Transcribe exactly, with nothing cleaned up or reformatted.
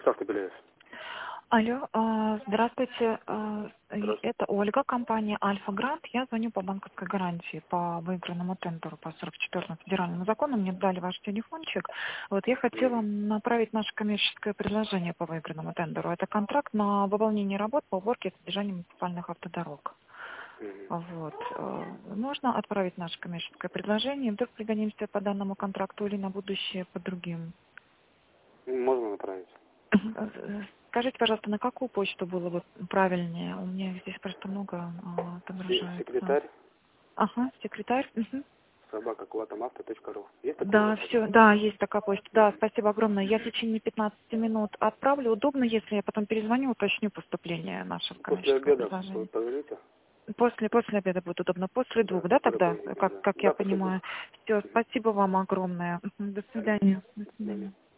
Ставка Беляев. Алло, а, здравствуйте. а, и Здравствуйте. Это Ольга, компания Альфа Грант. Я звоню по банковской гарантии по выигранному тендеру по сорок четвёртому федеральному закону. Мне дали ваш телефончик. Вот я хотела Мгм. направить наше коммерческое предложение по выигранному тендеру. Это контракт на выполнение работ по уборке и содержанию муниципальных автодорог. Мгм. Вот. э, Можно отправить наше коммерческое предложение, вдруг пригодимся по данному контракту или на будущее по другим. Можно направить. Э, Скажите, пожалуйста, на какую почту было бы правильнее? У меня здесь просто много а, Се- отображается. Секретарь Ага, секретарь. Мгм. собака кулатомавто точка ру. Есть такой у Да, вас? все, да, есть такая почта. Да, Мгм. спасибо огромное. Я в течение пятнадцати минут отправлю. Удобно, если я потом перезвоню, уточню поступление нашего После коммерческого обеда предложения. позвоните. После, после обеда будет удобно. После Да, двух, да, когда тогда, поедете, как, да. как я Да, после двух. понимаю. Все, Мгм. спасибо вам огромное. Мгм. До свидания. До До свидания. свидания.